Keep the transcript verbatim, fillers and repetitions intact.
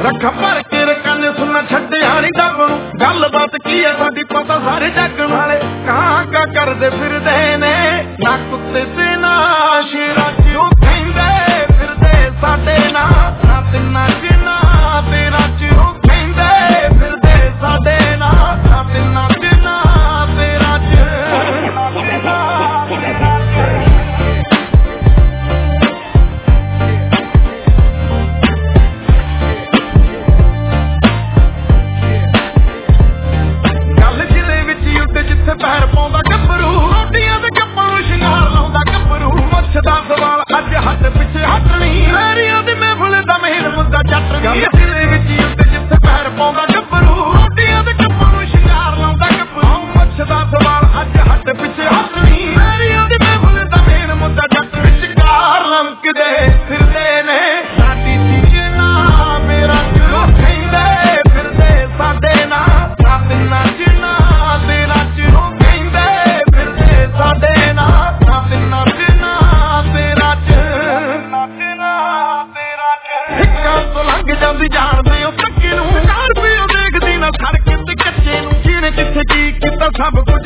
ਰੱਖਾ ਭਰ ਕੇ ਰਕਨ ਸੁਣਨਾ ਛੱਡਿਆ ਨੀ ਡੱਬ ਨੂੰ ਗੱਲਬਾਤ ਕੀ ਹੈ ਸਾਡੀ ਪਤਾ ਸਾਰੇ ਜੱਗ ਨੂੰ ਨਾਲੇ ਕਾਂ ਕਾ ਕਰਦੇ ਫਿਰਦੇ ਨੇ ਨਾ ਕੁੱਤੇ ਤੇ ਨਾ ਸ਼ੇਰਾਂ ਚ ਉਹ ਕਹਿੰਦੇ ਫਿਰਦੇ ਸਾਡੇ ਨਾਲ ਨਾ ਤਿੰਨਾਂ ਚ ਨਾ ਤੇਰਾ ਚ ਉਹ ਕਹਿੰਦੇ ਫਿਰਦੇ ਸਾਡੇ ਨਾਲ ਨਾ ਤਿੰਨਾਂ ਚ ਨਾ ਤੇਰਾ ਚ ਪੈਰ ਪਾਉਂਦਾ ਗੱਭਰੂ ਰੋਟੀਆਂ ਦੇ ਕੱਪਾਂ ਨੂੰ ਸ਼ਿੰਗਾਰ ਲਾਉਂਦਾ ਗੱਭਰੂ ਮੁੱਛਦਾ ਸਵਾਲ ਅੱਜ ਹੱਥ ਪਿੱਛੇ ਹਟਣੀ ਮੈਰੀਆਂ ਦੀ ਮਹਿਫਲ ਦਾ ਮੇਨ ਮੁੱਦਾ ਚੱਟਣੀ ਜ਼ਿਲ੍ਹੇ ਵਿੱਚ ਉੱਤੇ ਜਿੱਥੇ ਪੈਰ ਪਾਉਂਦਾ ਗੱਭਰੂ ਰੋਟੀਆਂ ਦੇ ਕੱਪਾਂ ਨੂੰ ਸ਼ਿੰਗਾਰ ਲਾਉਂਦਾ ਗੱਭਰੂ ਮੁੱਛਦਾ ਸਵਾਲ ਅੱਜ ਹੱਥ ਪਿੱਛੇ ਹਟਣੀ ਮੈਰੀਆਂ ਦੀ ਮਹਿਫਲ ਦਾ ਮੇਨ ਮੁੱਦਾ ਜੱਟ ਵਿਚਕਾਰ ਲੰਕਦੇ ਫਿਰਦੇ ਨੇ ਸਾਡੀ ਚੀਜ਼ ਨਾ ਮੇਰਾ ਕਿਉਂ ਕਹਿੰਦੇ ਫਿਰਦੇ ਸਾਡੇ ਨਾਲ ਨਾ ਤਿੰਨਾਂ ਚ ਨਾ ਤੇਰਾ ਚ ਸਾਡੇ ਨਾਲ ਨਾ ਤਿੰਨਾਂ ਚ ਨਾ ਤੇਰਾ ਚ ਹਿੱਕਾਂ ਤੋਂ ਲੰਘ ਜਾਂਦੀ ਜਾਣਦੇ ਹੋ ਧੱਕੇ ਨੂੰ ਚਾਰ ਪਿਓ ਦੇਖਦੀ ਨਾ ਸੜਕ ਤੇ ਕੱਚੇ ਨੂੰ ਜਿਹਨੇ ਕਿੱਥੇ ਕੀ ਕੀਤਾ ਸਭ